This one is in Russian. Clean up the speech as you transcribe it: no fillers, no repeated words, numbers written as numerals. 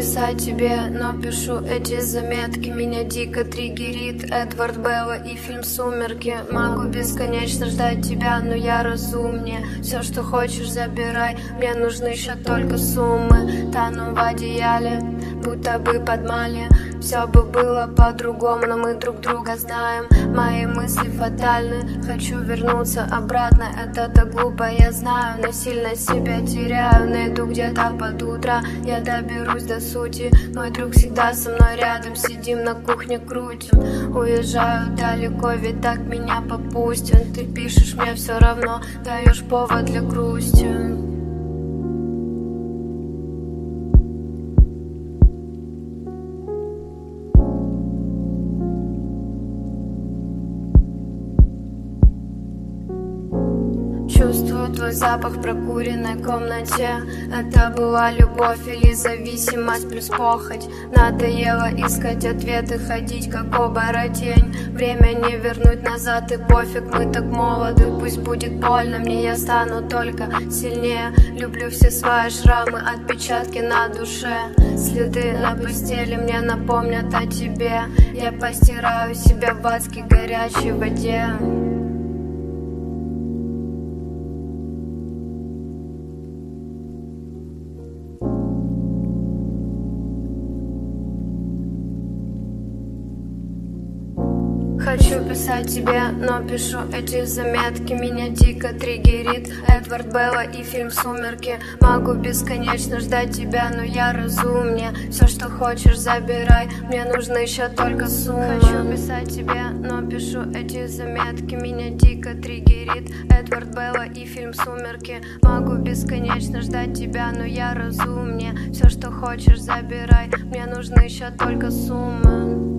писать тебе, но пишу эти заметки. Меня дико триггерит Эдвард Белла и фильм «Сумерки». Могу бесконечно ждать тебя, но я разумнее. Все, что хочешь, забирай, мне нужны еще только суммы. Тону в одеяле, будто бы под мали. Все бы было по-другому, но мы друг друга знаем. Мои мысли фатальны, хочу вернуться обратно. Это так глупо, я знаю, но сильно себя теряю. Найду где-то под утро, я доберусь до сути. Мой друг всегда со мной рядом, сидим на кухне, крутим. Уезжаю далеко, ведь так меня попустят. Ты пишешь, мне все равно, даешь повод для грусти. Чувствую твой запах в прокуренной комнате. Это была любовь или зависимость плюс похоть? Надоело искать ответы, ходить как оборотень. Время не вернуть назад, и пофиг, мы так молоды. Пусть будет больно, мне я стану только сильнее. Люблю все свои шрамы, отпечатки на душе. Следы на постели мне напомнят о тебе. Я постираю себя в адски горячей воде. Хочу писать тебе, но пишу эти заметки. Меня дико триггерит Эдвард Белла и фильм «Сумерки». Могу бесконечно ждать тебя, но я разумнее. Все, что хочешь, забирай, мне нужны еще только суммы. Хочу писать тебе, но пишу эти заметки. Меня дико триггерит Эдвард Белла и фильм «Сумерки». Могу бесконечно ждать тебя, но я разумнее. Все, что хочешь, забирай, мне нужны еще только суммы.